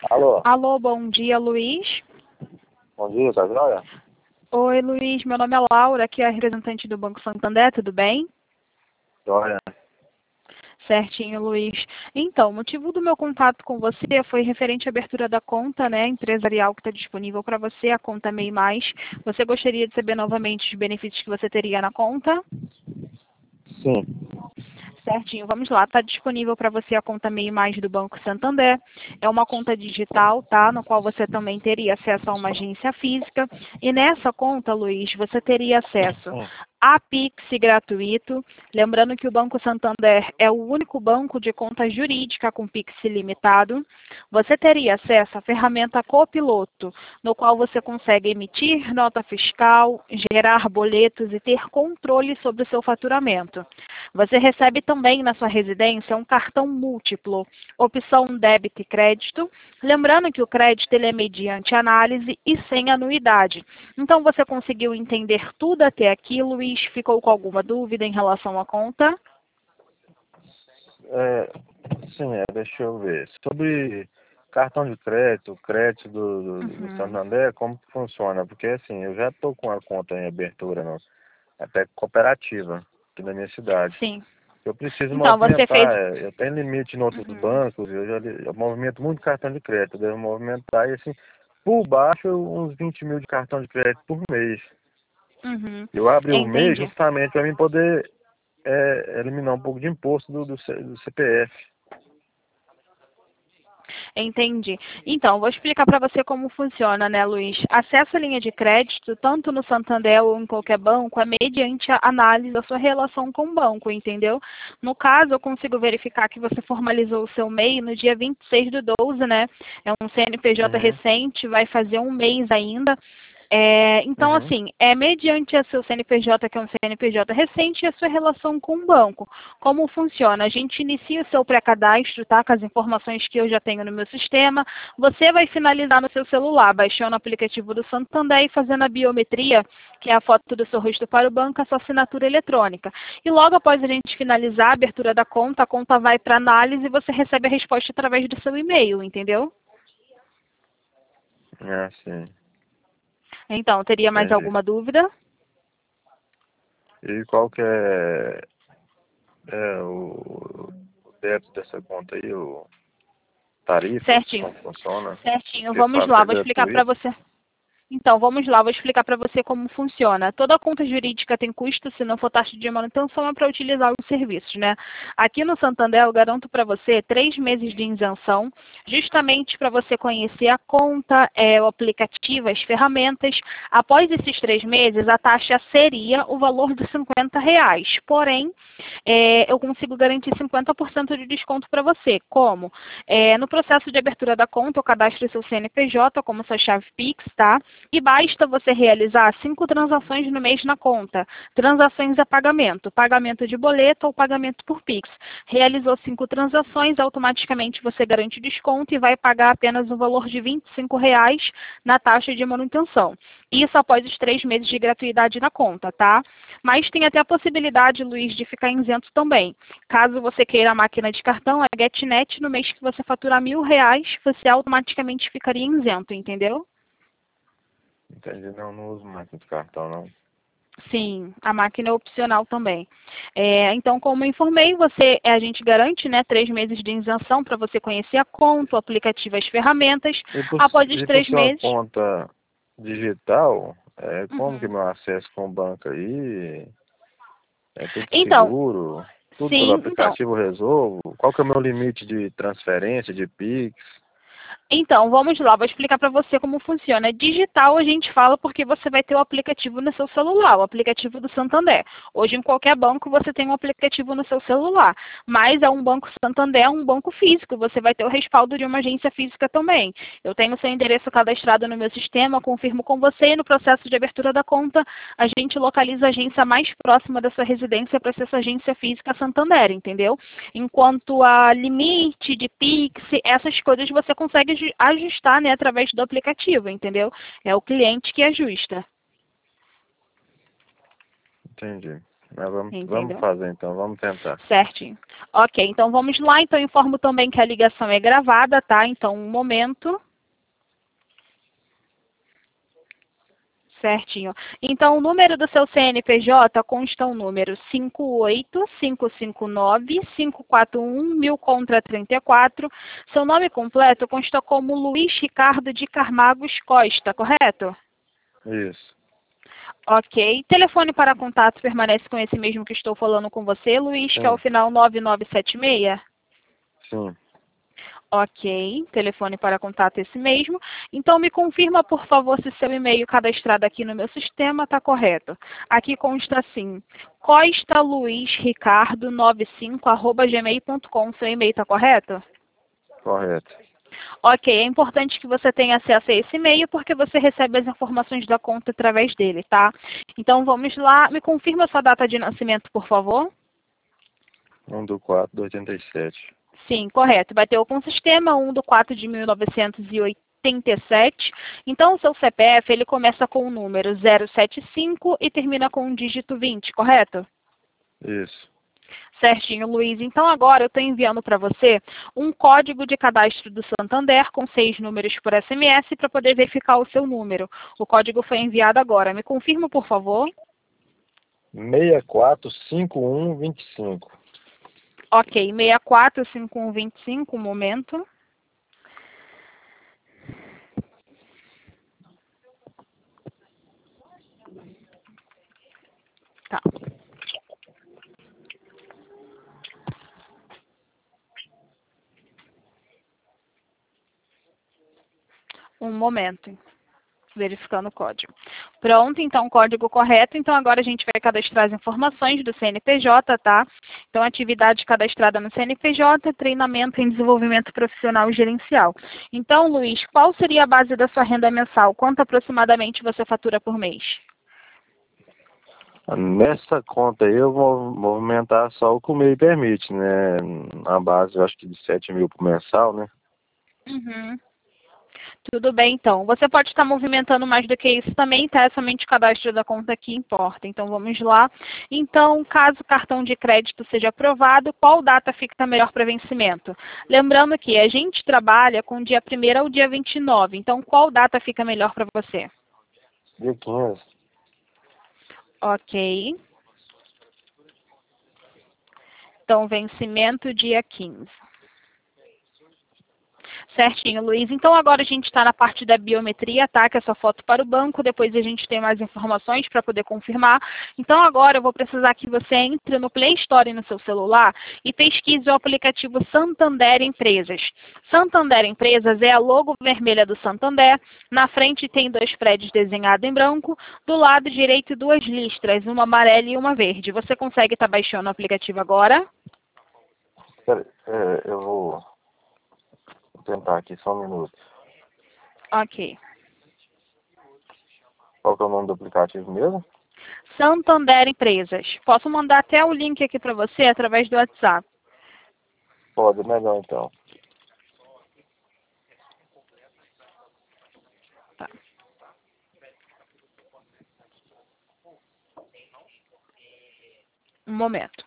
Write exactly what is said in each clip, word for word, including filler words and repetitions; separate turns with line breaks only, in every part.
Alô,
Alô, bom dia, Luiz.
bom dia, tá joia?
Oi, Luiz, meu nome é Laura, aqui é a representante do Banco Santander, tudo bem?
Joia.
Certinho, Luiz. Então, o motivo do meu contato com você foi referente à abertura da conta, né, empresarial que está disponível para você, a conta MEI Mais. Você gostaria de saber novamente os benefícios que você teria na conta?
Sim.
Certinho, vamos lá. Está disponível para você a conta MEI Mais do Banco Santander. É uma conta digital, tá? No qual você também teria acesso a uma agência física. E nessa conta, Luiz, você teria acesso
Sim.
a Pix gratuito. Lembrando que o Banco Santander é o único banco de conta jurídica com Pix ilimitado. Você teria acesso à ferramenta Copiloto, no qual você consegue emitir nota fiscal, gerar boletos e ter controle sobre o seu faturamento. Você recebe também na sua residência um cartão múltiplo, opção débito e crédito. Lembrando que o crédito ele é mediante análise e sem anuidade. Então, você conseguiu entender tudo até aqui, Luiz? Ficou com alguma dúvida em relação à conta?
É, sim, é, deixa eu ver. Sobre cartão de crédito, crédito do, do, do
Uhum.
Santander, como que funciona? Porque assim, eu já estou com a conta em abertura, no, até cooperativa, aqui na minha cidade.
Sim.
Eu preciso
Então, você fez...
movimentar, é, eu tenho limite em outros
Uhum.
bancos, eu já li- eu movimento muito cartão de crédito, eu devo movimentar e assim, por baixo, uns vinte mil de cartão de crédito por mês.
Uhum.
Eu abri o mês
Entendi.
justamente para mim poder é, eliminar um pouco de imposto do, do, C- do C P F.
Entendi. Então, vou explicar para você como funciona, né, Luiz? Acesso à linha de crédito, tanto no Santander ou em qualquer banco, é mediante a análise da sua relação com o banco, entendeu? No caso, eu consigo verificar que você formalizou o seu MEI no dia vinte e seis do doze, né? É um C N P J
Uhum,
recente, vai fazer um mês ainda. É, então,
uhum,
assim, é mediante o seu C N P J, que é um C N P J recente, e a sua relação com o banco. Como funciona? A gente inicia o seu pré-cadastro, tá? Com as informações que eu já tenho no meu sistema. Você vai finalizar no seu celular, baixando o aplicativo do Santander e fazendo a biometria, que é a foto do seu rosto para o banco, a sua assinatura eletrônica. E logo após a gente finalizar a abertura da conta, a conta vai para análise e você recebe a resposta através do seu e-mail, entendeu?
é, sim,
Então, teria mais
entendi.
alguma dúvida?
E qual que é, é o, o débito dessa conta aí, o tarifas,
Certinho.
como funciona?
Certinho.
Porque
Vamos
fala que
lá,
é
vou explicar para
gratuito.
você. Então, vamos lá, vou explicar para você como funciona. Toda conta jurídica tem custo, se não for taxa de manutenção, é para utilizar os serviços, né? Aqui no Santander, eu garanto para você três meses de isenção, justamente para você conhecer a conta, é, o aplicativo, as ferramentas. Após esses três meses, a taxa seria o valor de cinquenta reais. Porém, é, eu consigo garantir cinquenta por cento de desconto para você. Como? É, no processo de abertura da conta, eu cadastro seu C N P J como sua chave Pix, tá? E basta você realizar cinco transações no mês na conta. Transações a pagamento, pagamento de boleto ou pagamento por Pix. Realizou cinco transações, automaticamente você garante desconto e vai pagar apenas o valor de vinte e cinco reais na taxa de manutenção. Isso após os três meses de gratuidade na conta, tá? Mas tem até a possibilidade, Luiz, de ficar isento também. Caso você queira a máquina de cartão, a GetNet, no mês que você faturar mil reais, você automaticamente ficaria isento, entendeu?
Entendi, não, não uso máquina de cartão, não.
Sim, a máquina é opcional também. É, então, como eu informei, você, a gente garante, né, três meses de isenção para você conhecer a conta, o aplicativo, as ferramentas.
E por,
Após os
e por
três
ser uma
meses.
conta digital, é, como que
Uhum.
meu acesso com o banco aí? É tudo
Então,
seguro? Tudo pelo
sim, então,
aplicativo eu resolvo? Qual que é o meu limite de transferência, de Pix?
Então, vamos lá, vou explicar para você como funciona. Digital a gente fala porque você vai ter o aplicativo no seu celular, o aplicativo do Santander. Hoje, em qualquer banco, você tem um aplicativo no seu celular. Mas é um banco Santander, é um banco físico. Você vai ter o respaldo de uma agência física também. Eu tenho seu endereço cadastrado no meu sistema, confirmo com você e no processo de abertura da conta, a gente localiza a agência mais próxima da sua residência para ser essa agência física Santander, entendeu? Enquanto a limite de Pix, essas coisas você consegue aju- ajustar, né, através do aplicativo, entendeu? É o cliente que ajusta.
Entendi. Mas vamos,
Entendeu?
vamos fazer então, vamos tentar.
Certinho. Ok, então vamos lá. Então informo também que a ligação é gravada, tá? Então, um momento. Certinho. Então, o número do seu C N P J consta o número cinco oito cinco cinco nove cinco quatro um mil contra trinta e quatro. Seu nome completo consta como Luiz Ricardo de Carmagos Costa, correto?
Isso.
Ok. Telefone para contato permanece com esse mesmo que estou falando com você, Luiz, que é o
Sim.
final nove nove sete seis?
Sim.
Ok, telefone para contato esse mesmo. Então, me confirma, por favor, se seu e-mail cadastrado aqui no meu sistema está correto. Aqui consta assim, costa luiz ricardo noventa e cinco arroba gmail ponto com. Seu e-mail está correto?
Correto.
Ok, é importante que você tenha acesso a esse e-mail porque você recebe as informações da conta através dele, tá? Então, vamos lá. Me confirma sua data de nascimento, por favor.
um do quatro de oitenta e sete.
Sim, correto. Bateu com o sistema um do quatro de mil novecentos e oitenta e sete. Então, o seu C P F ele começa com o número zero sete cinco e termina com o dígito vinte, correto?
Isso.
Certinho, Luiz. Então, agora eu estou enviando para você um código de cadastro do Santander com seis números por S M S para poder verificar o seu número. O código foi enviado agora. Me confirma, por favor.
seis quatro cinco um dois cinco.
Ok, seis quatro cinco um dois cinco, um momento. Tá. Um momento. Verificando o código. Pronto, então, código correto. Então, agora a gente vai cadastrar as informações do C N P J, tá? Então, atividade cadastrada no C N P J, treinamento em desenvolvimento profissional e gerencial. Então, Luiz, qual seria a base da sua renda mensal? Quanto aproximadamente você fatura por mês?
Nessa conta aí eu vou movimentar só o que o MEI permite, né? A base eu acho que de sete mil por mensal, né?
Uhum. Tudo bem, então. Você pode estar movimentando mais do que isso também, tá? É somente o cadastro da conta que importa. Então, vamos lá. Então, caso o cartão de crédito seja aprovado, qual data fica melhor para vencimento? Lembrando que a gente trabalha com o dia primeiro ao dia vinte e nove. Então, qual data fica melhor para você?
Dia quinze.
Ok. Então, vencimento dia quinze. Certinho, Luiz. Então, agora a gente está na parte da biometria, tá? Que é sua foto para o banco. Depois a gente tem mais informações para poder confirmar. Então, agora eu vou precisar que você entre no Play Store no seu celular e pesquise o aplicativo Santander Empresas. Santander Empresas é a logo vermelha do Santander. Na frente tem dois prédios desenhados em branco. Do lado direito, duas listras, uma amarela e uma verde. Você consegue estar baixando o aplicativo agora?
Pera, é, eu vou tentar aqui só um minuto.
Ok.
Qual que é o nome do aplicativo mesmo?
Santander Empresas. Posso mandar até o link aqui para você através do WhatsApp.
Pode, melhor então.
Tá. Um momento.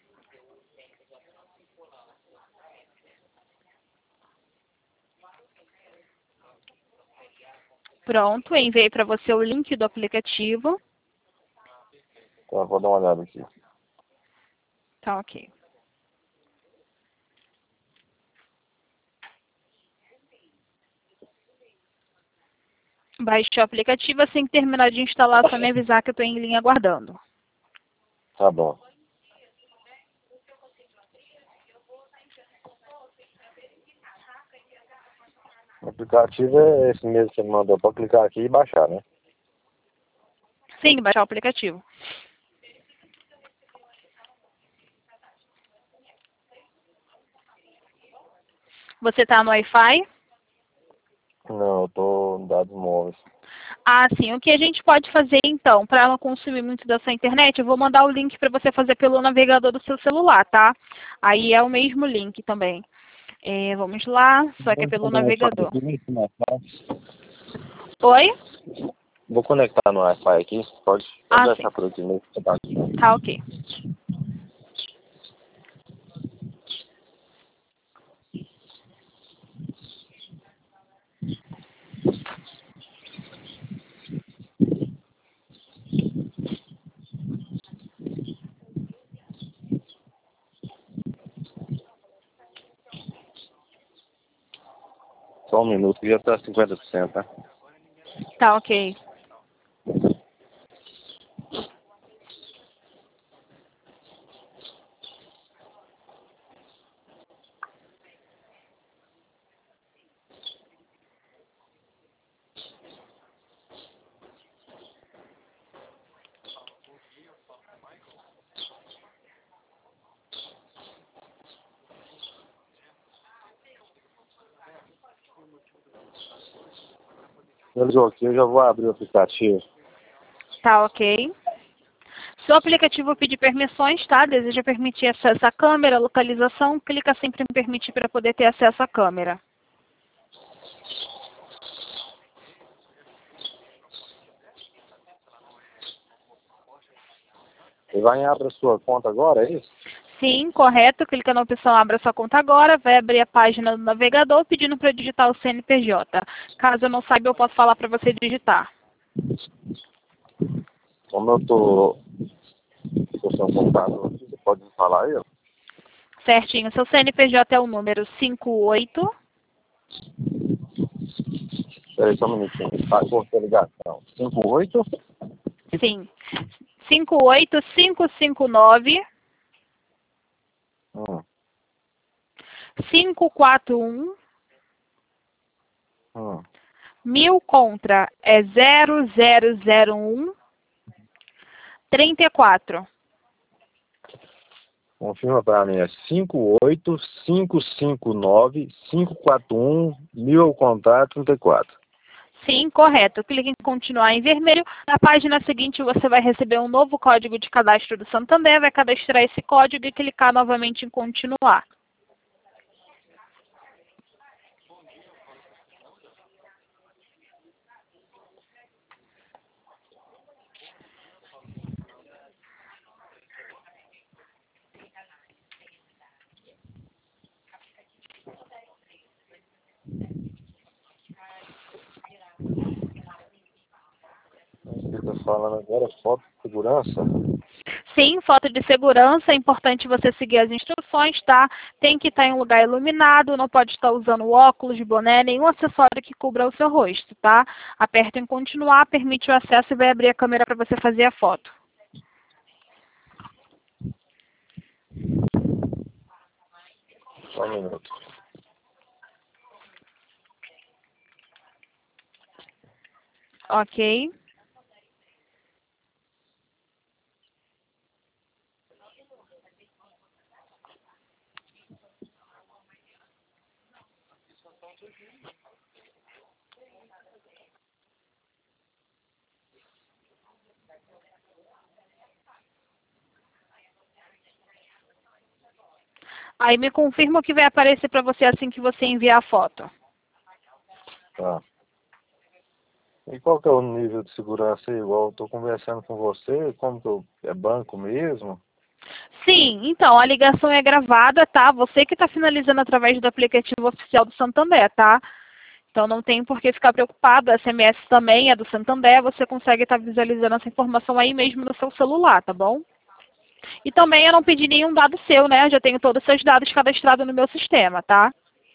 Pronto, enviei para você o link do aplicativo.
Então, vou dar uma olhada aqui.
Tá ok. Baixei o aplicativo, assim que terminar de instalar, só me avisar que eu estou em linha aguardando.
Tá bom. O aplicativo é esse mesmo que você me mandou para clicar aqui e baixar, né?
Sim, baixar o aplicativo. Você está no Wi-Fi?
Não, eu tô em dados móveis.
Ah, sim. O que a gente pode fazer, então, para não consumir muito da sua internet, eu vou mandar o link para você fazer pelo navegador do seu celular, tá? Aí é o mesmo link também. É, vamos lá, só que é pelo navegador. Oi?
Vou conectar no Wi-Fi aqui. Pode, pode
Ah,
deixar
sim.
por aqui mesmo. Tá.
Tá ok.
Só um minuto que já tá cinquenta por cento, tá?
Tá ok.
Finalizou aqui, eu já vou abrir o aplicativo.
Tá ok. Seu aplicativo pedir permissões, tá? Deseja permitir acesso à câmera, localização, clica sempre em permitir para poder ter acesso à câmera.
Você vai em abrir a sua conta agora, é isso?
Sim, correto. Clica na opção Abra sua conta agora, vai abrir a página do navegador pedindo para digitar o C N P J. Caso eu não saiba, eu posso falar para você digitar.
Como eu tô, tô sem um computador aqui, você pode me falar aí, ó.
Certinho. Seu C N P J é o número cinco oito.
Peraí, só um minutinho. Tá, cortou a ligação. cinco oito
Sim. cinco oito cinco cinco nove
Hum,
cinco quatro um.
hum.
Mil contra é zero zero zero um trinta e quatro.
Confirma pra mim, é cinco oito cinco cinco nove cinco quatro um mil ao contato trinta e quatro.
Sim, correto. Clique em continuar em vermelho. Na página seguinte você vai receber um novo código de cadastro do Santander, vai cadastrar esse código e clicar novamente em continuar.
Você está falando agora foto de segurança?
Sim, foto de segurança, é importante você seguir as instruções, tá? Tem que estar em um lugar iluminado, não pode estar usando óculos, boné, nenhum acessório que cubra o seu rosto, tá? Aperta em continuar, permite o acesso e vai abrir a câmera para você fazer a foto.
Só um minuto.
Ok. Aí me confirma o que vai aparecer para você assim que você enviar a foto.
Tá. E qual que é o nível de segurança aí? Igual eu tô conversando com você, como que eu, é banco mesmo?
Sim, então, a ligação é gravada, tá? Você que está finalizando através do aplicativo oficial do Santander, tá? Então não tem por que ficar preocupado, a S M S também é do Santander, você consegue estar visualizando essa informação aí mesmo no seu celular, tá bom? E também eu não pedi nenhum dado seu, né? Eu já tenho todos os seus dados cadastrados no meu sistema, tá?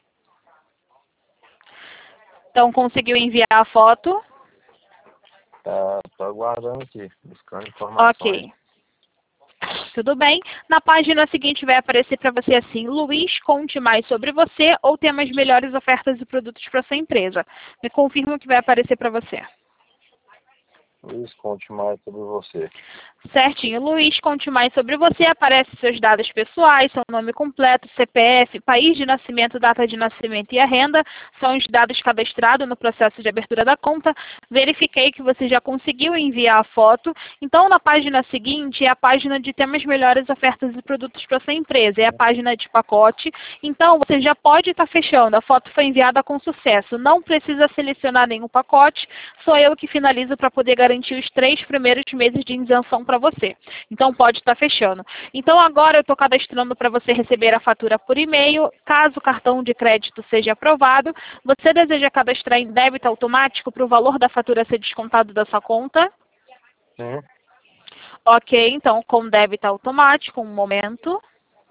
Então conseguiu enviar a foto?
Tá, tô aguardando aqui, buscando informações.
Ok. Tudo bem. Na página seguinte vai aparecer para você assim, Luiz, conte mais sobre você ou temos melhores ofertas e produtos para sua empresa. Me confirma o que vai aparecer para você.
Luiz, conte mais sobre você.
Certinho. Luiz, conte mais sobre você. Aparecem seus dados pessoais, seu nome completo, C P F, país de nascimento, data de nascimento e a renda. São os dados cadastrados no processo de abertura da conta. Verifiquei que você já conseguiu enviar a foto. Então, na página seguinte, é a página de temas melhores ofertas e produtos para sua empresa. É a página de pacote. Então, você já pode estar fechando. A foto foi enviada com sucesso. Não precisa selecionar nenhum pacote. Sou eu que finalizo para poder garantir os três primeiros meses de isenção para você. Então, pode estar fechando. Então, agora eu estou cadastrando para você receber a fatura por e-mail. Caso o cartão de crédito seja aprovado, você deseja cadastrar em débito automático para o valor da fatura ser descontado da sua conta?
Sim.
Ok, então, com débito automático, um momento.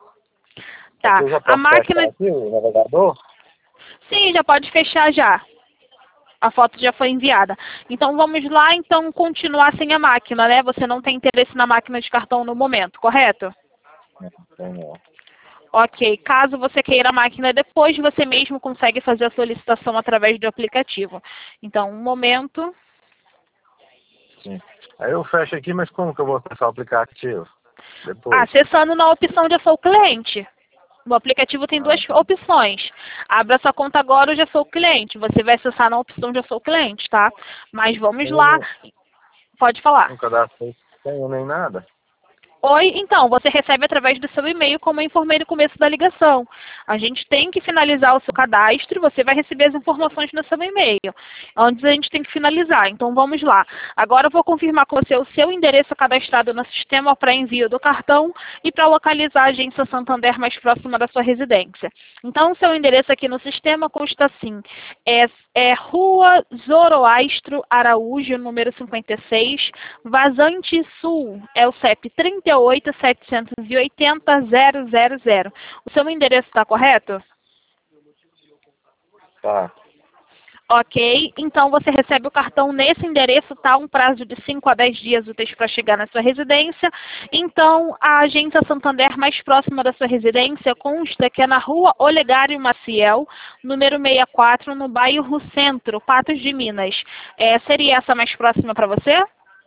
Tá,
Aqui eu já posso
a máquina...
aqui, o navegador?
Sim, já pode fechar já. A foto já foi enviada. Então, vamos lá, então, continuar sem a máquina, né? Você não tem interesse na máquina de cartão no momento, correto?
Não, tem não.
Ok. Caso você queira a máquina depois, você mesmo consegue fazer a solicitação através do aplicativo. Então, um momento.
Sim. Aí eu fecho aqui, mas como que eu vou acessar o aplicativo? Depois.
Acessando na opção de Eu Sou Cliente. No aplicativo tem
Ah,
duas
tá.
opções. Abra sua conta agora, eu já sou cliente. Você vai acessar na opção de Eu Sou Cliente, tá? Mas vamos
Eu
lá.
não,
Pode falar.
não cadastrei senha nem nada.
Oi, então, você recebe através do seu e-mail, como eu informei no começo da ligação. A gente tem que finalizar o seu cadastro, você vai receber as informações no seu e-mail. Antes a gente tem que finalizar, então vamos lá. Agora eu vou confirmar com você o seu endereço cadastrado no sistema para envio do cartão e para localizar a agência Santander mais próxima da sua residência. Então, o seu endereço aqui no sistema consta assim, é, é Rua Zoroastro Araújo, número cinquenta e seis, Vazante Sul, é o C E P trinta e oito, setecentos e oitenta, zero zero zero. O seu endereço está correto?
Tá.
Ok, então você recebe o cartão nesse endereço, tá? Um prazo de cinco a dez dias úteis para chegar na sua residência. Então, a agência Santander mais próxima da sua residência consta que é na Rua Olegário Maciel, número sessenta e quatro, no bairro Centro, Patos de Minas. É, seria essa mais próxima para você?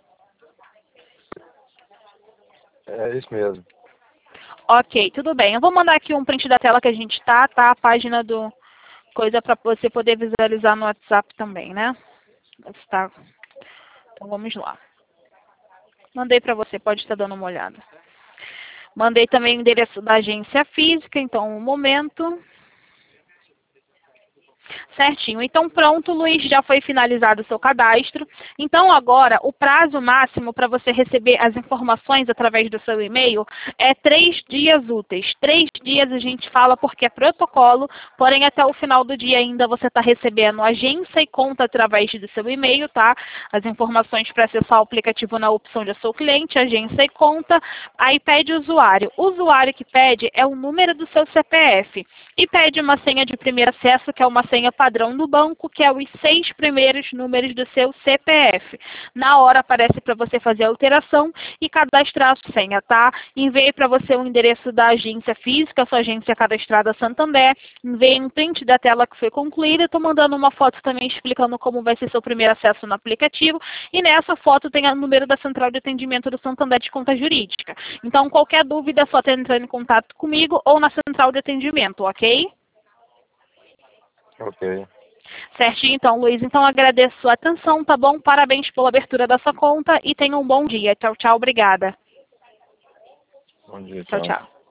É isso mesmo.
Ok, tudo bem. Eu vou mandar aqui um print da tela que a gente tá, tá? A página do coisa para você poder visualizar no WhatsApp também, né? Está. Então vamos lá. Mandei para você, pode estar dando uma olhada. Mandei também o endereço da agência física, então um momento. Certinho. Então, pronto, Luiz, já foi finalizado o seu cadastro. Então, agora, o prazo máximo para você receber as informações através do seu e-mail é três dias úteis. Três dias a gente fala porque é protocolo, porém, até o final do dia ainda você está recebendo agência e conta através do seu e-mail, tá? As informações para acessar o aplicativo na opção de Eu Sou Cliente, agência e conta. Aí pede usuário. O usuário que pede é o número do seu C P F. E pede uma senha de primeiro acesso, que é uma senha padrão do banco, que é os seis primeiros números do seu C P F. Na hora aparece para você fazer a alteração e cadastrar a senha, tá? Enviei para você o endereço da agência física, sua agência cadastrada Santander. Enviei um print da tela que foi concluída. Estou mandando uma foto também explicando como vai ser seu primeiro acesso no aplicativo. E nessa foto tem o número da central de atendimento do Santander de conta jurídica. Então, qualquer dúvida é só ter entrando em contato comigo ou na central de atendimento, ok?
Ok.
Certinho, então, Luiz. Então, agradeço a sua atenção, tá bom? Parabéns pela abertura da sua conta e tenha um bom dia. Tchau, tchau. Obrigada.
Bom dia,
Tchau,
tchau.
tchau.